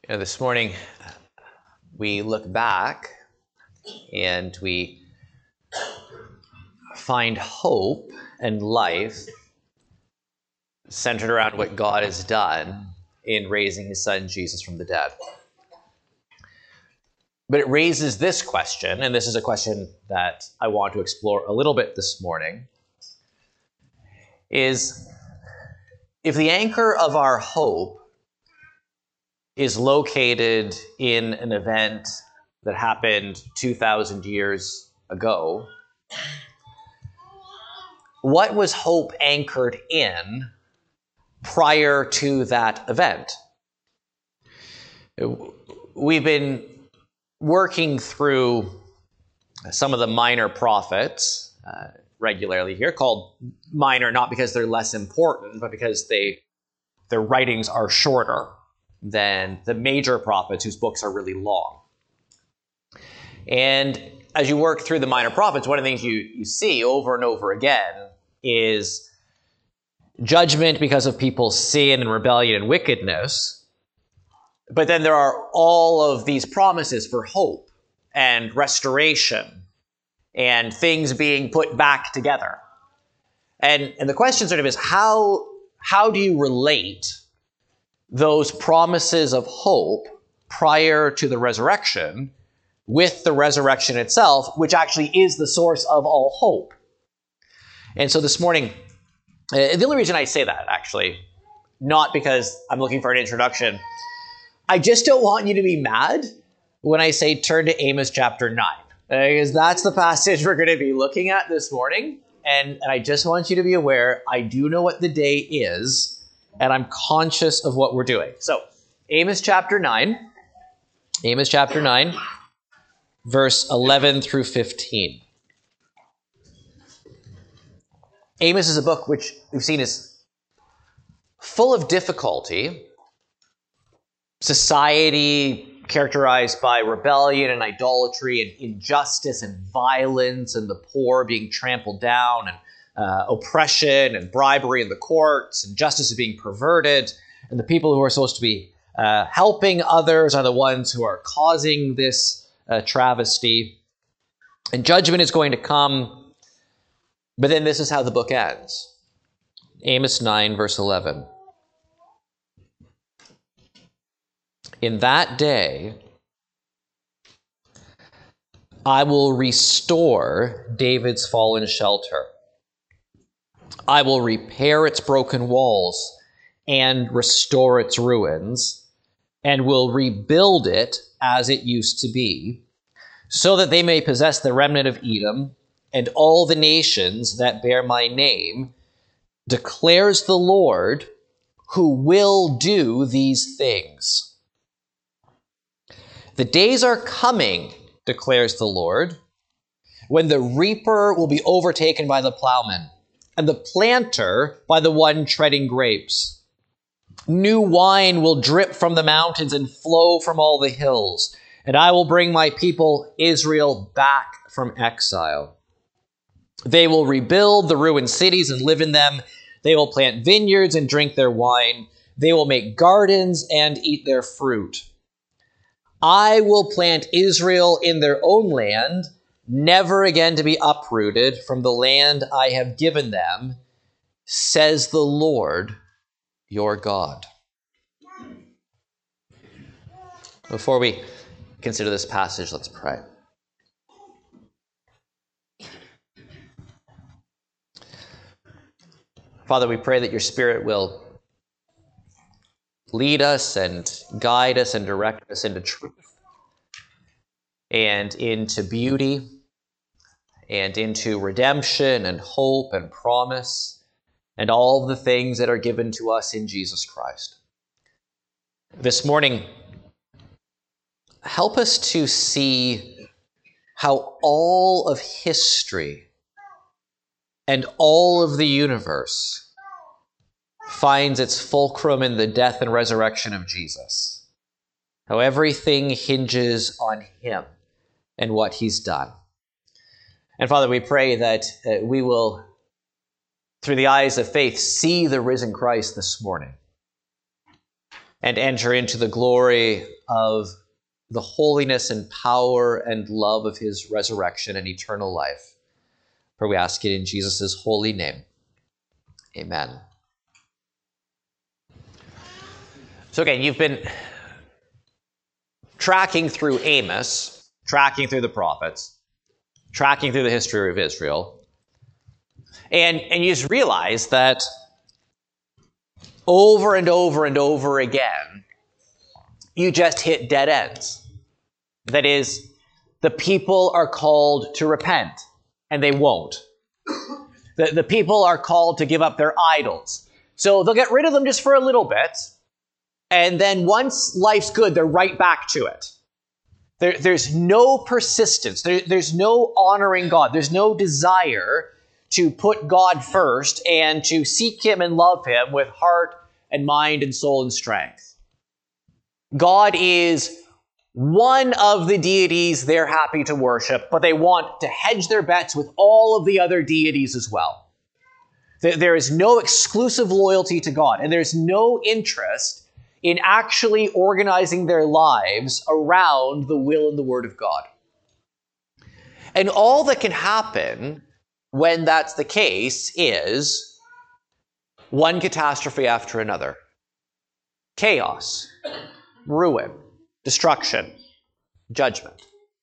This morning we look back and we find hope and life centered around what God has done in raising his son Jesus from the dead. But it raises this question, and this is a question that I want to explore a little bit this morning, is if the anchor of our hope is located in an event that happened 2,000 years ago, what was hope anchored in prior to that event? We've been working through some of the minor prophets regularly here, called minor not because they're less important, but because their writings are shorter than the major prophets whose books are really long. And as you work through the minor prophets, one of the things you see over and over again is judgment because of people's sin and rebellion and wickedness. But then there are all of these promises for hope and restoration and things being put back together. And the question sort of is, how do you relate those promises of hope prior to the resurrection with the resurrection itself, which actually is the source of all hope? And so this morning, the only reason I say that, actually, not because I'm looking for an introduction, I just don't want you to be mad when I say turn to Amos chapter 9, because that's the passage we're going to be looking at this morning. And I just want you to be aware, I do know what the day is, and I'm conscious of what we're doing. So, Amos chapter 9, verse 11 through 15. Amos is a book which we've seen is full of difficulty, society characterized by rebellion and idolatry and injustice and violence and the poor being trampled down and oppression and bribery in the courts and justice is being perverted, and the people who are supposed to be helping others are the ones who are causing this travesty. And judgment is going to come, but then this is how the book ends. Amos 9, verse 11. In that day, I will restore David's fallen shelter. I will repair its broken walls and restore its ruins, and will rebuild it as it used to be, so that they may possess the remnant of Edom and all the nations that bear my name, declares the Lord, who will do these things. The days are coming, declares the Lord, when the reaper will be overtaken by the plowman, and the planter by the one treading grapes. New wine will drip from the mountains and flow from all the hills, and I will bring my people Israel back from exile. They will rebuild the ruined cities and live in them. They will plant vineyards and drink their wine. They will make gardens and eat their fruit. I will plant Israel in their own land, never again to be uprooted from the land I have given them, says the Lord your God. Before we consider this passage, let's pray. Father, we pray that your Spirit will lead us and guide us and direct us into truth and into beauty and into redemption and hope and promise and all the things that are given to us in Jesus Christ. This morning, help us to see how all of history and all of the universe finds its fulcrum in the death and resurrection of Jesus. How everything hinges on him and what he's done. And Father, we pray that we will, through the eyes of faith, see the risen Christ this morning. and enter into the glory of the holiness and power and love of his resurrection and eternal life. For we ask it in Jesus' holy name. Amen. So again, you've been tracking through Amos, tracking through the prophets, tracking through the history of Israel, and you just realize that over and over and over again, you just hit dead ends. That is, the people are called to repent, and they won't. The people are called to give up their idols. So they'll get rid of them just for a little bit, and then once life's good, they're right back to it. There's no persistence. There's no honoring God. There's no desire to put God first and to seek him and love him with heart and mind and soul and strength. God is one of the deities they're happy to worship, but they want to hedge their bets with all of the other deities as well. There is no exclusive loyalty to God, and there's no interest in actually organizing their lives around the will and the word of God. And all that can happen when that's the case is one catastrophe after another. Chaos, ruin, destruction, judgment.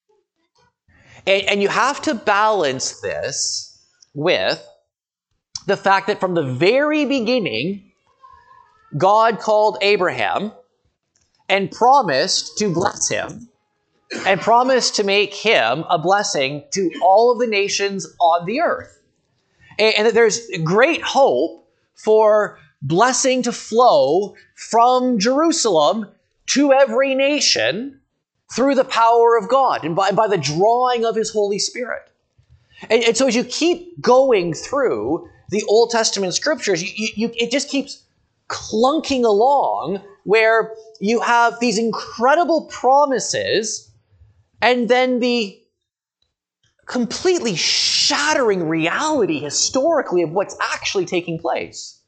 And you have to balance this with the fact that from the very beginning, God called Abraham and promised to bless him and promised to make him a blessing to all of the nations on the earth. And that there's great hope for blessing to flow from Jerusalem to every nation through the power of God and by the drawing of his Holy Spirit. And so as you keep going through the Old Testament scriptures, it just keeps clunking along where you have these incredible promises and then the completely shattering reality historically of what's actually taking place.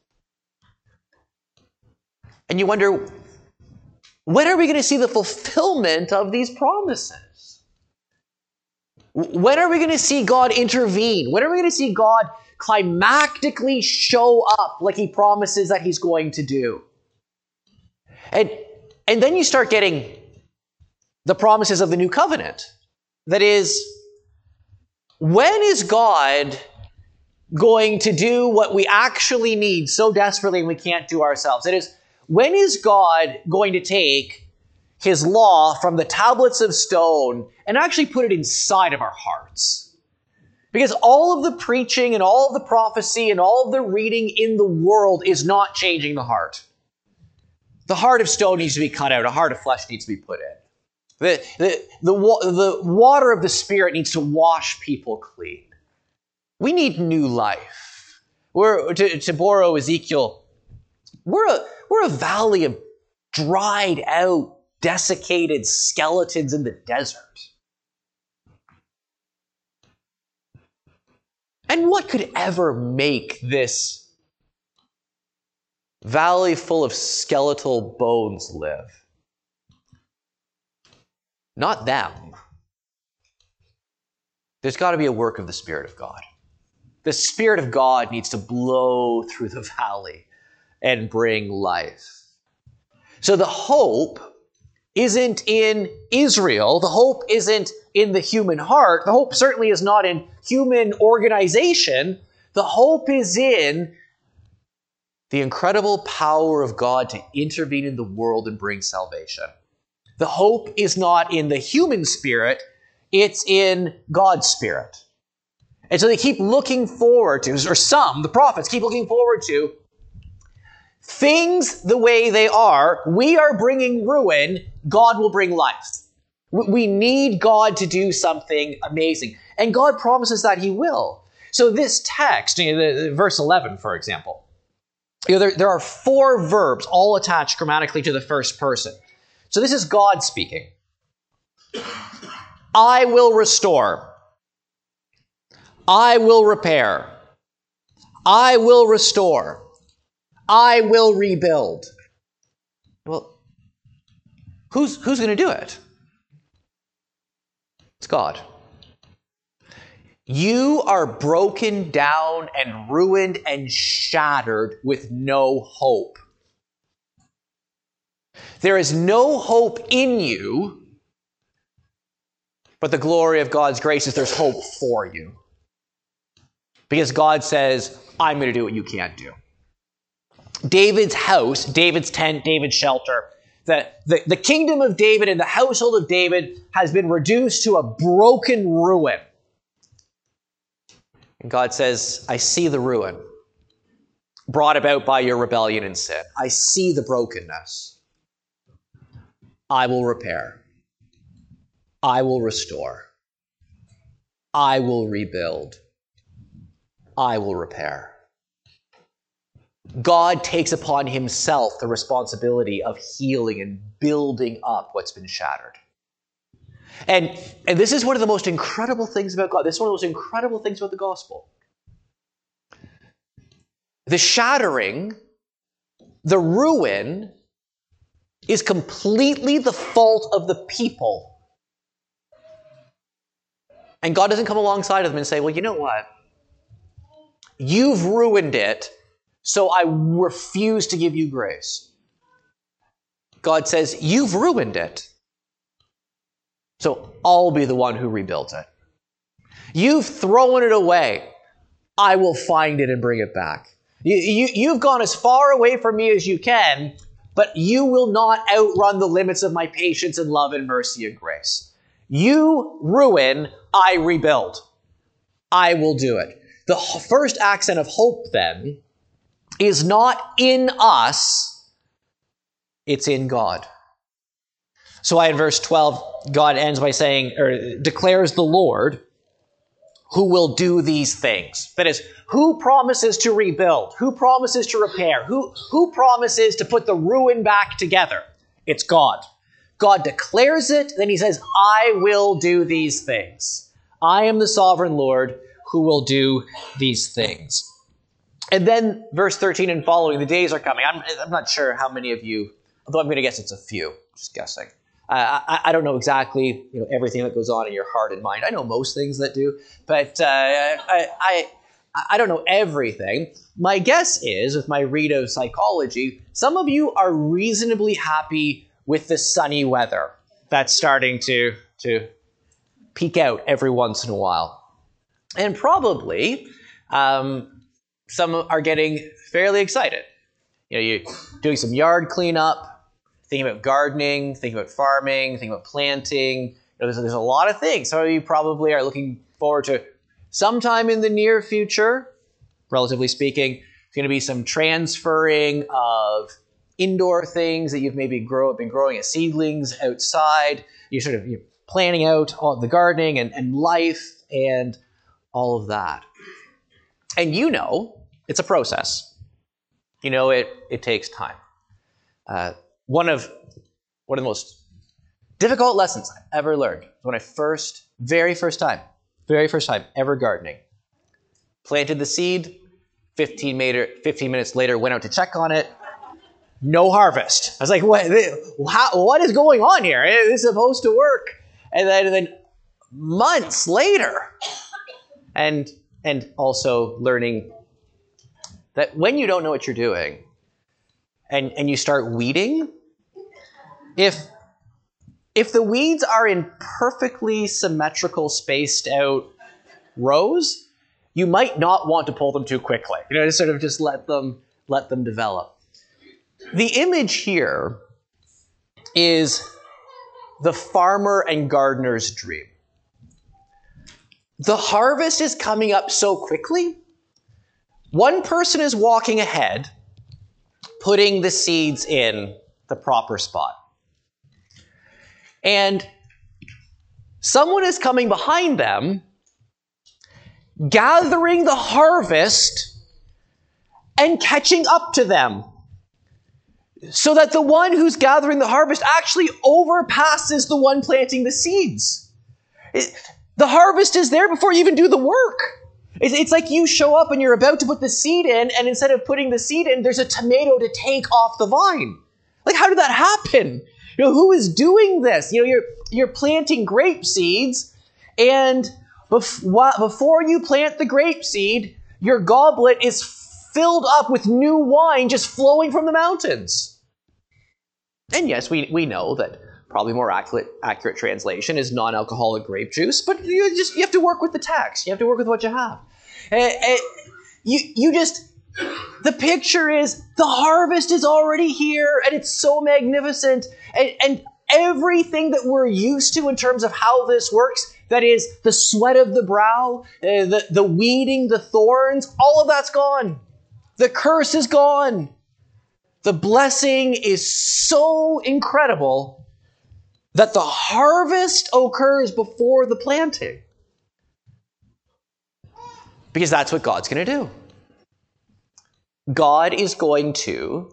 And you wonder, when are we going to see the fulfillment of these promises? When are we going to see God intervene? When are we going to see God climactically show up like he promises that he's going to do? And then you start getting the promises of the new covenant. That is, when is God going to do what we actually need so desperately and we can't do ourselves? That is, when is God going to take his law from the tablets of stone and actually put it inside of our hearts? Because all of the preaching and all of the prophecy and all of the reading in the world is not changing the heart. The heart of stone needs to be cut out. A heart of flesh needs to be put in. The water of the Spirit needs to wash people clean. We need new life. To borrow Ezekiel, we're a valley of dried out, desiccated skeletons in the desert. And what could ever make this valley full of skeletal bones live? Not them. There's got to be a work of the Spirit of God. The Spirit of God needs to blow through the valley and bring life. So the hope isn't in Israel. The hope isn't in the human heart. The hope certainly is not in human organization. The hope is in the incredible power of God to intervene in the world and bring salvation. The hope is not in the human spirit, it's in God's Spirit. And so they keep looking forward to, or some, the prophets, keep looking forward to things the way they are. We are bringing ruin, God will bring life. We need God to do something amazing. And God promises that he will. So this text, verse 11, for example, there are 4 verbs all attached grammatically to the first person. So this is God speaking. I will restore. I will repair. I will restore. I will rebuild. Well, Who's going to do it? It's God. You are broken down and ruined and shattered with no hope. There is no hope in you, but the glory of God's grace is there's hope for you. Because God says, I'm going to do what you can't do. David's house, David's tent, David's shelter, the kingdom of David and the household of David has been reduced to a broken ruin. And God says, I see the ruin brought about by your rebellion and sin. I see the brokenness. I will repair. I will restore. I will rebuild. I will repair. God takes upon himself the responsibility of healing and building up what's been shattered. And this is one of the most incredible things about God. This is one of the most incredible things about the gospel. The shattering, the ruin, is completely the fault of the people. And God doesn't come alongside of them and say, well, you know what? You've ruined it, so I refuse to give you grace. God says, you've ruined it, so I'll be the one who rebuilt it. You've thrown it away. I will find it and bring it back. You've gone as far away from me as you can, but you will not outrun the limits of my patience and love and mercy and grace. You ruin, I rebuild. I will do it. The first accent of hope, then, is not in us, it's in God. So in verse 12, God ends by saying, or declares the Lord, who will do these things. That is, who promises to rebuild? Who promises to repair? Who promises to put the ruin back together? It's God. God declares it, then he says, I will do these things. I am the sovereign Lord who will do these things. And then verse 13 and following, the days are coming. I'm not sure how many of you, although I'm going to guess it's a few, just guessing. I don't know exactly everything that goes on in your heart and mind. I know most things that do, but I don't know everything. My guess is, with my read of psychology, some of you are reasonably happy with the sunny weather that's starting to peek out every once in a while. And probably some are getting fairly excited. You're doing some yard cleanup, thinking about gardening, thinking about farming, thinking about planting. There's a lot of things. Some of you probably are looking forward to sometime in the near future, relatively speaking, there's going to be some transferring of indoor things that you've maybe been growing as seedlings outside. You're planning out all the gardening and life and all of that. And it's a process. It takes time. One of the most difficult lessons I ever learned when I very first time ever gardening. Planted the seed, 15 minutes later, went out to check on it. No harvest. I was like, what is going on here? This is supposed to work. And then months later, and also learning that when you don't know what you're doing and you start weeding, if the weeds are in perfectly symmetrical, spaced out rows, you might not want to pull them too quickly. Just let them develop. The image here is the farmer and gardener's dream. The harvest is coming up so quickly. One person is walking ahead, putting the seeds in the proper spot. And someone is coming behind them, gathering the harvest and catching up to them, so that the one who's gathering the harvest actually overpasses the one planting the seeds. The harvest is there before you even do the work. It's like you show up and you're about to put the seed in, and instead of putting the seed in, there's a tomato to take off the vine. Like, how did that happen? Who is doing this? You're planting grape seeds, and before you plant the grape seed, your goblet is filled up with new wine just flowing from the mountains. And yes, we know that probably more accurate translation is non-alcoholic grape juice, but you have to work with the text. You have to work with what you have. The picture is the harvest is already here, and it's so magnificent. And everything that we're used to in terms of how this works, that is the sweat of the brow, the weeding, the thorns, all of that's gone. The curse is gone. The blessing is so incredible that the harvest occurs before the planting. Because that's what God's going to do. God is going to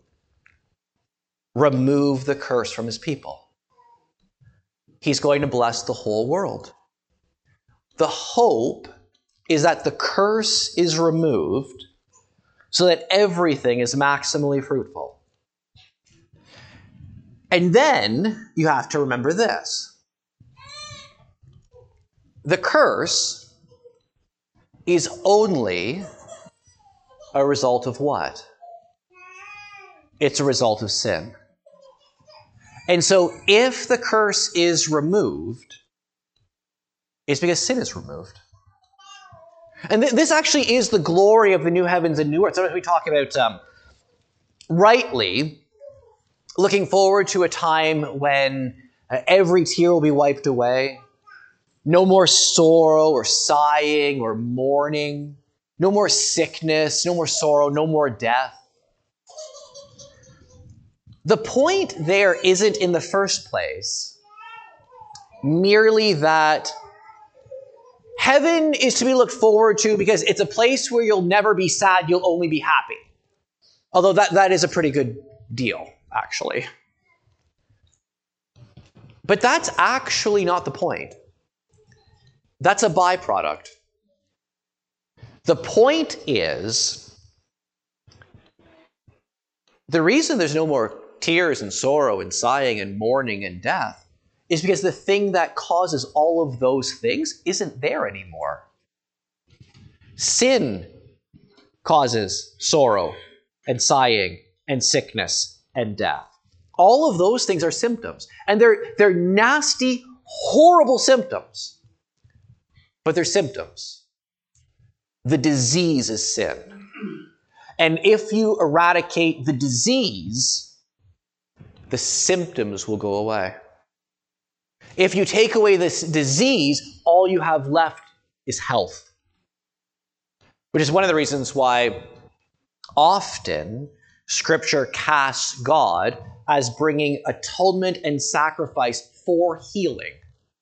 remove the curse from his people. He's going to bless the whole world. The hope is that the curse is removed so that everything is maximally fruitful. And then you have to remember this. The curse is only a result of what? It's a result of sin. And so if the curse is removed, it's because sin is removed. And this actually is the glory of the new heavens and new earth. Sometimes we talk about, rightly, looking forward to a time when every tear will be wiped away. No more sorrow or sighing or mourning. No more sickness, no more sorrow, no more death. The point there isn't in the first place merely that heaven is to be looked forward to because it's a place where you'll never be sad, you'll only be happy. Although that is a pretty good deal, actually. But that's actually not the point. That's a byproduct. The point is, the reason there's no more tears and sorrow and sighing and mourning and death is because the thing that causes all of those things isn't there anymore. Sin causes sorrow and sighing and sickness and death. All of those things are symptoms. And they're nasty, horrible symptoms. But they're symptoms. The disease is sin. And if you eradicate the disease, the symptoms will go away. If you take away this disease, all you have left is health. Which is one of the reasons why often Scripture casts God as bringing atonement and sacrifice for healing.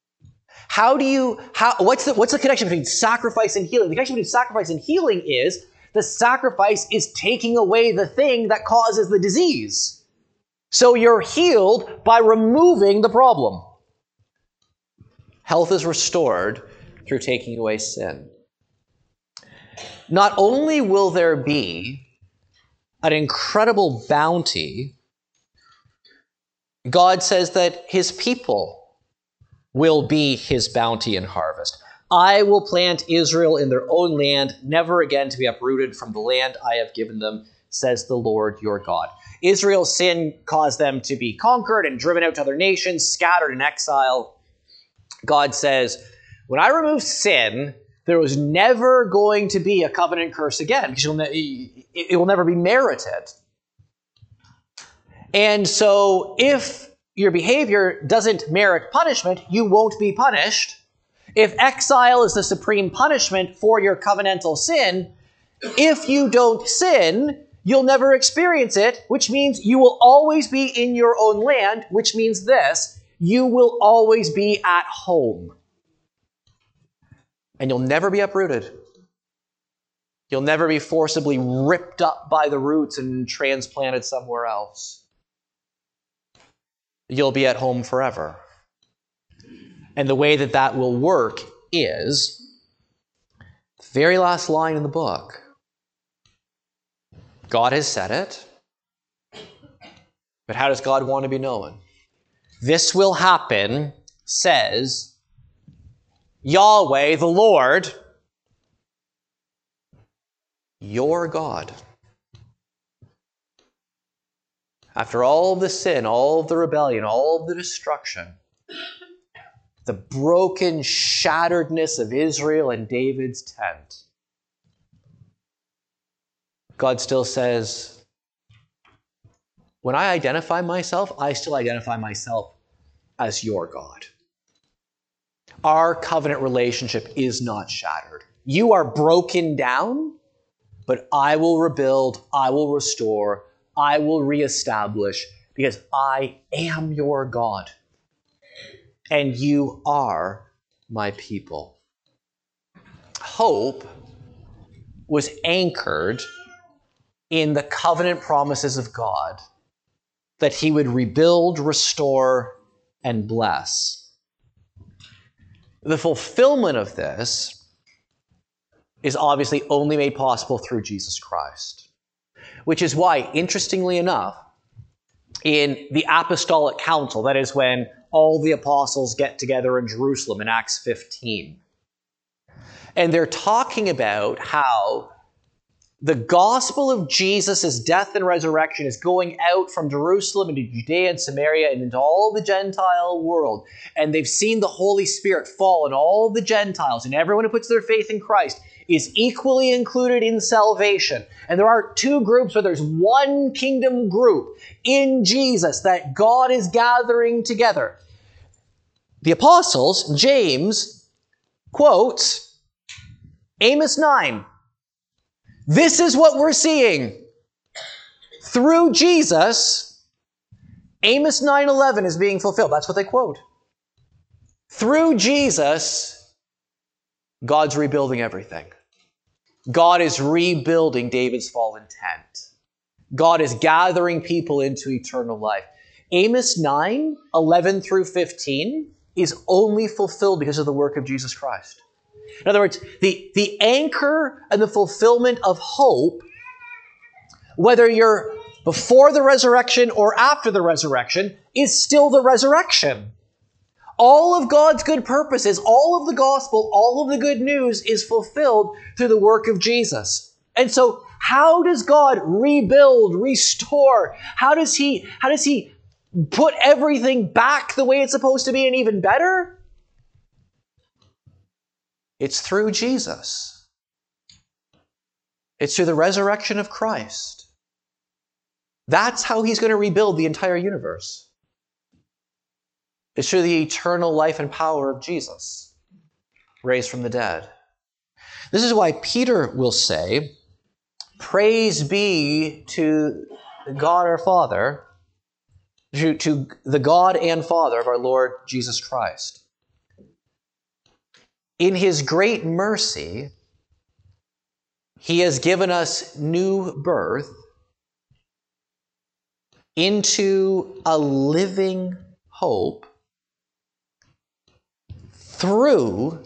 What's the connection between sacrifice and healing? The connection between sacrifice and healing is the sacrifice is taking away the thing that causes the disease. So you're healed by removing the problem. Health is restored through taking away sin. Not only will there be an incredible bounty, God says that his people will be his bounty and harvest. I will plant Israel in their own land, never again to be uprooted from the land I have given them, says the Lord your God. Israel's sin caused them to be conquered and driven out to other nations, scattered in exile. God says, when I remove sin, there was never going to be a covenant curse again, because it will never be merited. And so if your behavior doesn't merit punishment, you won't be punished. If exile is the supreme punishment for your covenantal sin, if you don't sin, you'll never experience it, which means you will always be in your own land, which means this: you will always be at home. And you'll never be uprooted. You'll never be forcibly ripped up by the roots and transplanted somewhere else. You'll be at home forever. And the way that will work is the very last line in the book. God has said it. But how does God want to be known? This will happen, says Yahweh, the Lord, your God. After all the sin, all of the rebellion, all of the destruction, the broken shatteredness of Israel and David's tent, God still says, when I identify myself, I still identify myself as your God. Our covenant relationship is not shattered. You are broken down, but I will rebuild, I will restore, I will reestablish, because I am your God, and you are my people. Hope was anchored in the covenant promises of God that he would rebuild, restore, and bless. The fulfillment of this is obviously only made possible through Jesus Christ, which is why, interestingly enough, in the Apostolic Council, that is when all the apostles get together in Jerusalem in Acts 15, and they're talking about how the gospel of Jesus' death and resurrection is going out from Jerusalem into Judea and Samaria and into all the Gentile world. And they've seen the Holy Spirit fall on all the Gentiles, and everyone who puts their faith in Christ is equally included in salvation. And there aren't two groups, but there's one kingdom group in Jesus that God is gathering together. The apostles, James, quotes Amos 9. This is what we're seeing. Through Jesus, Amos 9:11 is being fulfilled. That's what they quote. Through Jesus, God's rebuilding everything. God is rebuilding David's fallen tent. God is gathering people into eternal life. Amos 9:11 through 15 is only fulfilled because of the work of Jesus Christ. In other words, the anchor and the fulfillment of hope, whether you're before the resurrection or after the resurrection, is still the resurrection. All of God's good purposes, all of the gospel, all of the good news is fulfilled through the work of Jesus. And so, how does God rebuild, restore? How does he put everything back the way it's supposed to be and even better? It's through Jesus. It's through the resurrection of Christ. That's how he's going to rebuild the entire universe. It's through the eternal life and power of Jesus, raised from the dead. This is why Peter will say, praise be to God our Father, to the God and Father of our Lord Jesus Christ. In his great mercy, he has given us new birth into a living hope through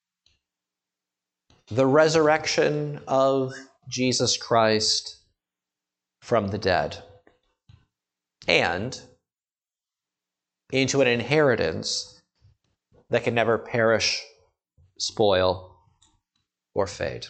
the resurrection of Jesus Christ from the dead, and into an inheritance that can never perish, spoil, or fade.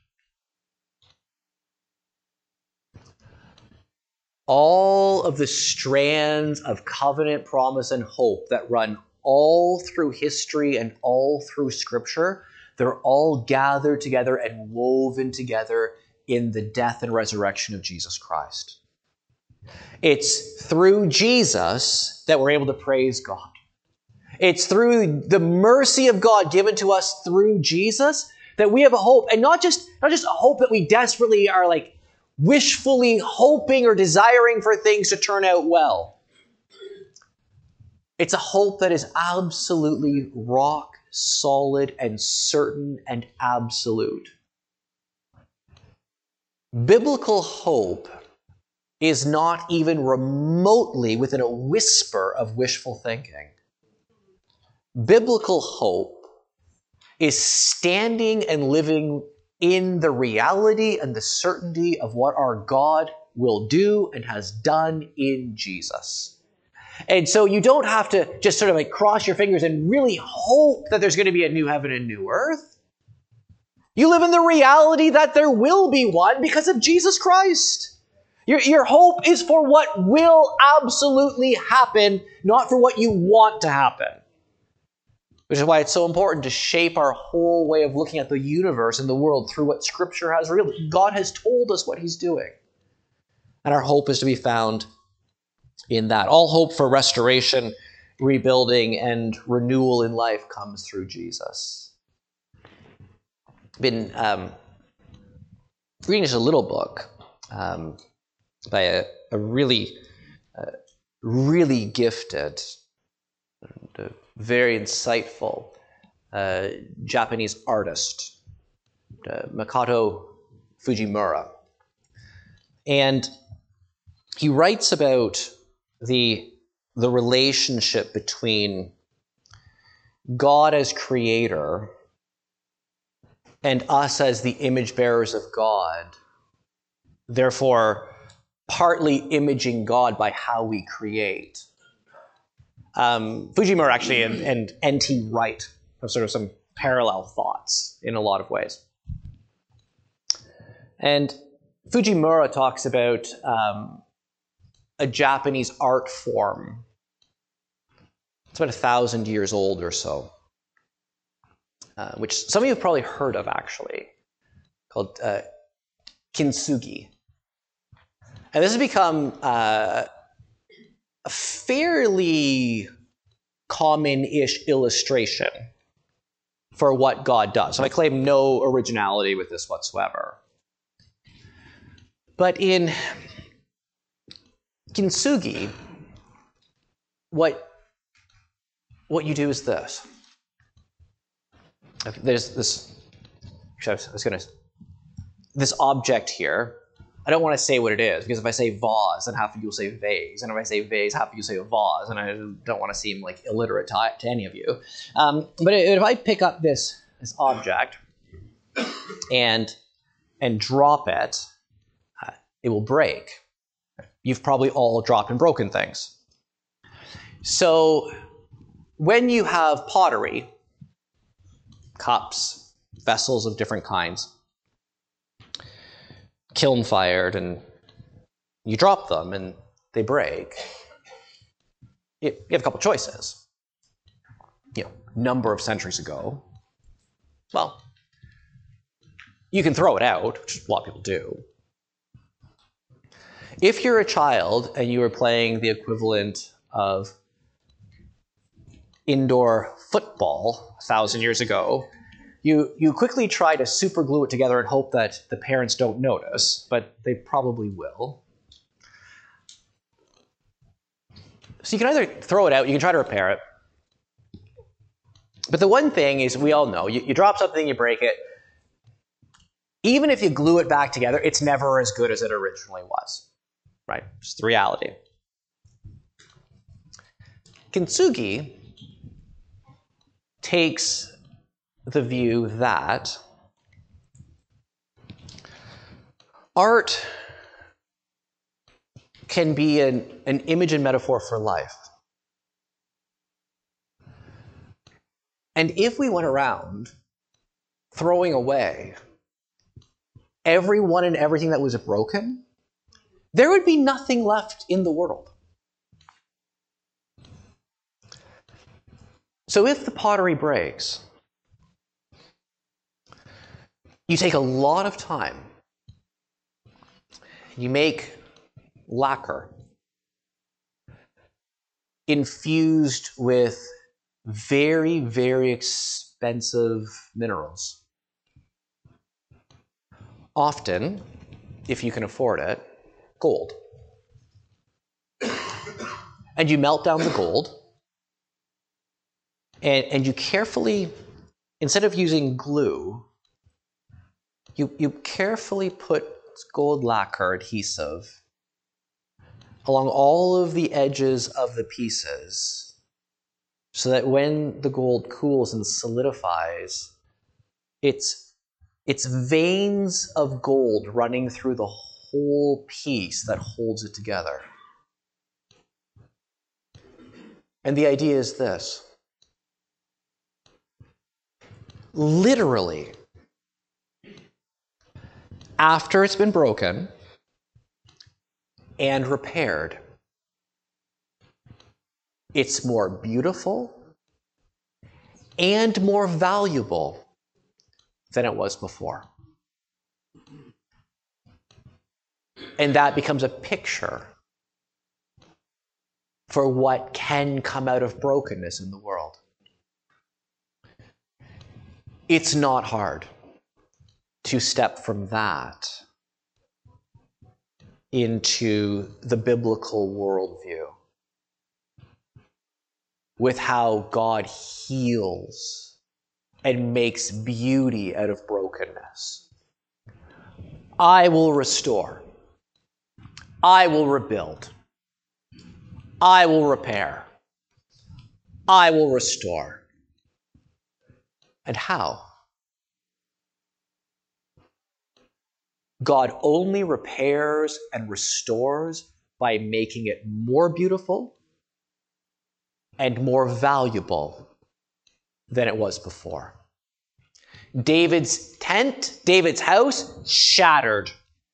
All of the strands of covenant promise and hope that run all through history and all through Scripture, they're all gathered together and woven together in the death and resurrection of Jesus Christ. It's through Jesus that we're able to praise God. It's through the mercy of God given to us through Jesus that we have a hope, and not just a hope that we desperately are like wishfully hoping or desiring for things to turn out well. It's a hope that is absolutely rock solid and certain and absolute. Biblical hope is not even remotely within a whisper of wishful thinking. Biblical hope is standing and living in the reality and the certainty of what our God will do and has done in Jesus. And so you don't have to just sort of like cross your fingers and really hope that there's going to be a new heaven and new earth. You live in the reality that there will be one because of Jesus Christ. Your hope is for what will absolutely happen, not for what you want to happen. Which is why it's so important to shape our whole way of looking at the universe and the world through what Scripture has revealed. God has told us what he's doing. And our hope is to be found in that. All hope for restoration, rebuilding, and renewal in life comes through Jesus. I've been reading just a little book by a really gifted, very insightful Japanese artist, Makoto Fujimura. And he writes about the relationship between God as creator and us as the image bearers of God, therefore partly imaging God by how we create. Fujimura actually and N.T. Wright have sort of some parallel thoughts in a lot of ways. And Fujimura talks about a Japanese art form. It's about 1,000 years old or so, which some of you have probably heard of actually, called kintsugi. And this has become a fairly common-ish illustration for what God does. So I claim no originality with this whatsoever. But in kintsugi, what you do is this. There's this, this object here. I don't want to say what it is, because if I say vase, then half of you will say vase. And if I say vase, half of you say vase. And I don't want to seem like illiterate to any of you. But if I pick up this object and drop it, it will break. You've probably all dropped and broken things. So when you have pottery, cups, vessels of different kinds, kiln fired, and you drop them and they break, you have a couple choices. Number of centuries ago, well, you can throw it out, which a lot of people do. If you're a child and you were playing the equivalent of indoor football 1,000 years ago, you quickly try to super glue it together and hope that the parents don't notice, but they probably will. So you can either throw it out, you can try to repair it. But the one thing is, we all know, you drop something, you break it. Even if you glue it back together, it's never as good as it originally was. Right? It's the reality. Kintsugi takes the view that art can be an image and metaphor for life. And if we went around throwing away everyone and everything that was broken, there would be nothing left in the world. So if the pottery breaks, you take a lot of time, you make lacquer infused with very, very expensive minerals. Often, if you can afford it, gold. And you melt down the gold, and you carefully, instead of using glue, you carefully put gold lacquer adhesive along all of the edges of the pieces, so that when the gold cools and solidifies, it's veins of gold running through the whole piece that holds it together. And the idea is this. Literally, after it's been broken and repaired, it's more beautiful and more valuable than it was before. And that becomes a picture for what can come out of brokenness in the world. It's not hard to step from that into the biblical worldview with how God heals and makes beauty out of brokenness. I will restore. I will rebuild. I will repair. I will restore. And how? God only repairs and restores by making it more beautiful and more valuable than it was before. David's tent, David's house, shattered.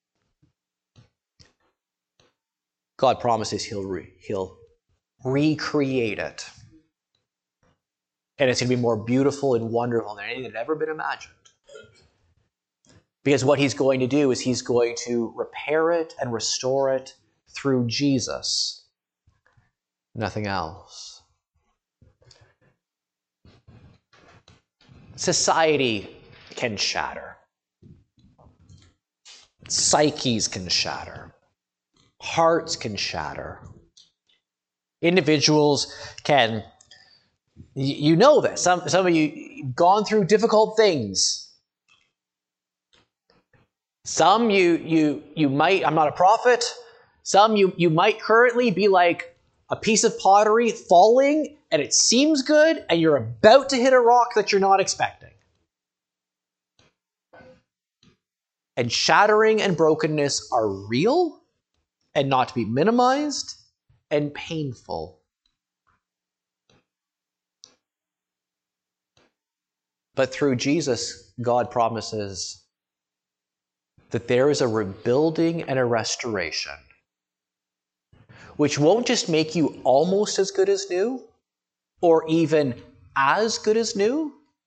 God promises he'll recreate it. And it's going to be more beautiful and wonderful than anything that had ever been imagined. Because what he's going to do is he's going to repair it and restore it through Jesus. Nothing else. Society can shatter. Psyches can shatter. Hearts can shatter. Individuals can, you know this, some of you have gone through difficult things. Some you might, I'm not a prophet, some you might currently be like a piece of pottery falling and it seems good and you're about to hit a rock that you're not expecting. And shattering and brokenness are real and not to be minimized and painful. But through Jesus, God promises that there is a rebuilding and a restoration, which won't just make you almost as good as new, or even as good as new,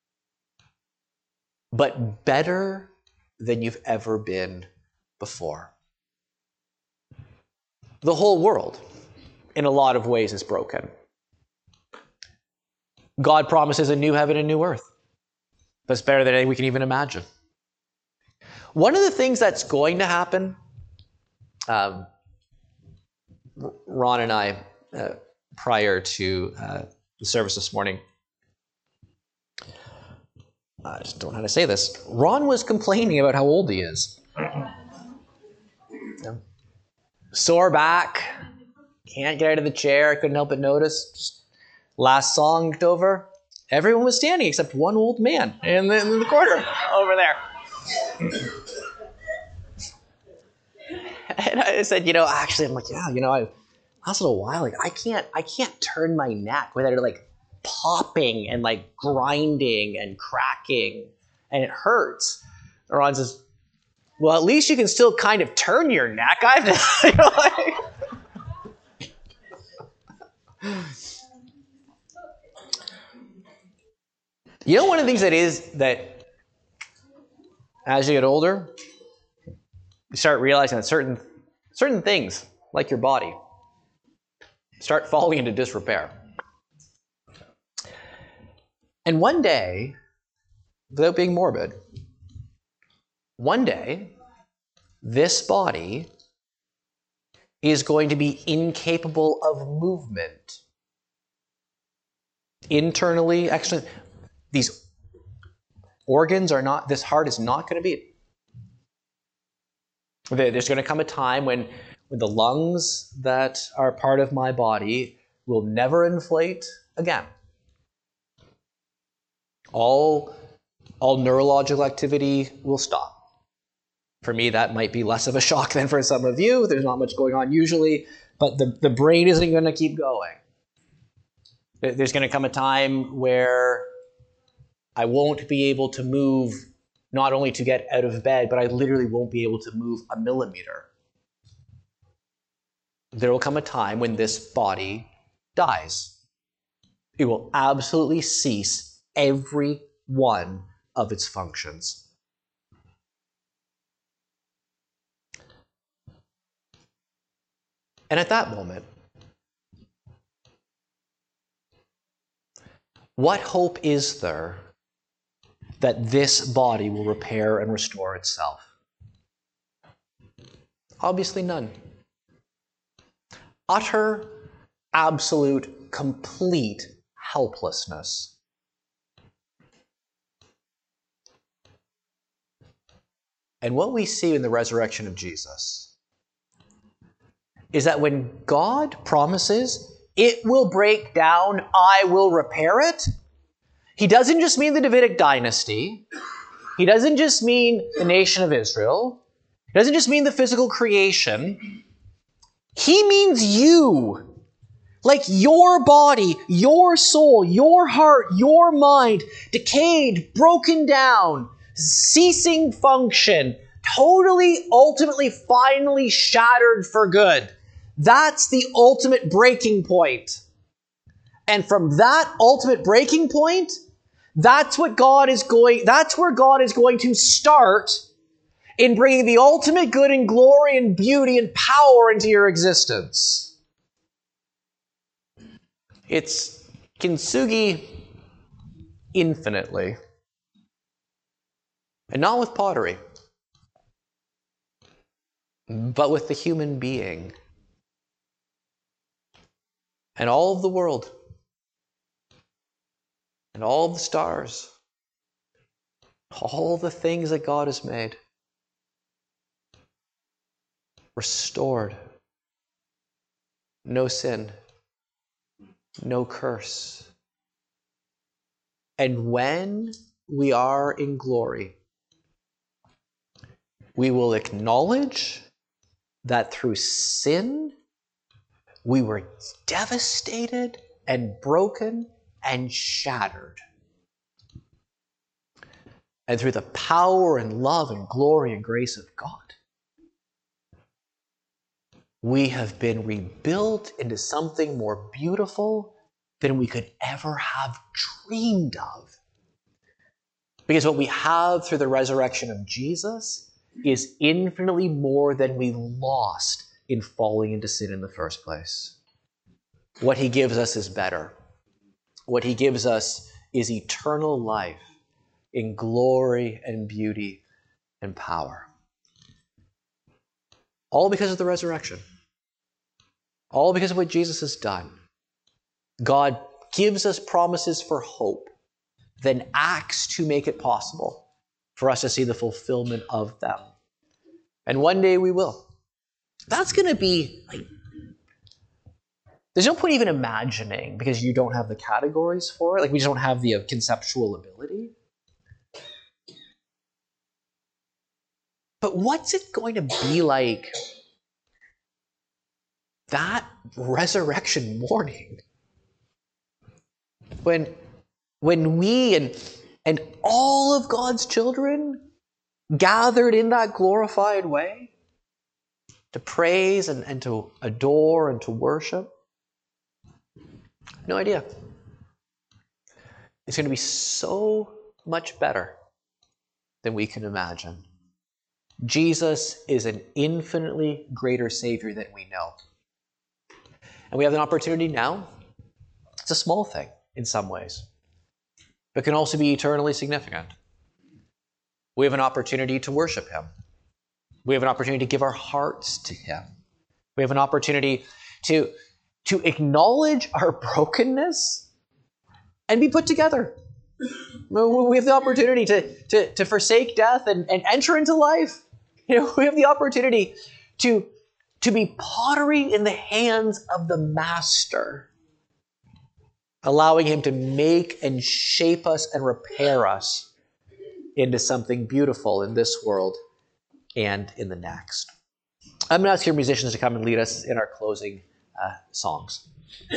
but better than you've ever been before. The whole world, in a lot of ways, is broken. God promises a new heaven and new earth. That's better than anything we can even imagine. One of the things that's going to happen, Ron and I, prior to the service this morning, I just don't know how to say this. Ron was complaining about how old he is. Sore back, can't get out of the chair, I couldn't help but notice. Just last song looked over, everyone was standing except one old man in the corner over there. And I said, actually, I'm like, yeah, I lasted a while. Like, I can't turn my neck without it like popping and like grinding and cracking, and it hurts. And Ron says, well, at least you can still kind of turn your neck. One of the things that as you get older, you start realizing that certain things, like your body, start falling into disrepair. And one day, without being morbid, one day, this body is going to be incapable of movement. Internally, externally, these organs are not, this heart is not going to beat. There's going to come a time when the lungs that are part of my body will never inflate again. All neurological activity will stop. For me, that might be less of a shock than for some of you. There's not much going on usually, but the brain isn't going to keep going. There's going to come a time where I won't be able to move, not only to get out of bed, but I literally won't be able to move a millimeter. There will come a time when this body dies. It will absolutely cease every one of its functions. And at that moment, what hope is there that this body will repair and restore itself? Obviously none. Utter, absolute, complete helplessness. And what we see in the resurrection of Jesus is that when God promises, it will break down, I will repair it, he doesn't just mean the Davidic dynasty. He doesn't just mean the nation of Israel. He doesn't just mean the physical creation. He means you. Like your body, your soul, your heart, your mind, decayed, broken down, ceasing function, totally, ultimately, finally shattered for good. That's the ultimate breaking point. And from that ultimate breaking point, that's where God is going to start in bringing the ultimate good and glory and beauty and power into your existence. It's kintsugi infinitely. And not with pottery, but with the human being. And all of the world. And all of the stars. All the things that God has made. Restored. No sin. No curse. And when we are in glory, we will acknowledge that through sin, we were devastated and broken and shattered. And through the power and love and glory and grace of God, we have been rebuilt into something more beautiful than we could ever have dreamed of. Because what we have through the resurrection of Jesus is infinitely more than we lost in falling into sin in the first place. What he gives us is better. What he gives us is eternal life in glory and beauty and power. All because of the resurrection. All because of what Jesus has done. God gives us promises for hope, then acts to make it possible for us to see the fulfillment of them. And one day we will. That's going to be like, there's no point even imagining because you don't have the categories for it. Like we just don't have the conceptual ability. But what's it going to be like that resurrection morning? When we and all of God's children gathered in that glorified way to praise and to adore and to worship? No idea. It's going to be so much better than we can imagine. Jesus is an infinitely greater Savior than we know. And we have an opportunity now. It's a small thing in some ways, but can also be eternally significant. We have an opportunity to worship him. We have an opportunity to give our hearts to him. We have an opportunity to acknowledge our brokenness and be put together. We have the opportunity to forsake death and enter into life. We have the opportunity to be pottery in the hands of the Master, allowing him to make and shape us and repair us into something beautiful in this world and in the next. I'm going to ask your musicians to come and lead us in our closing songs.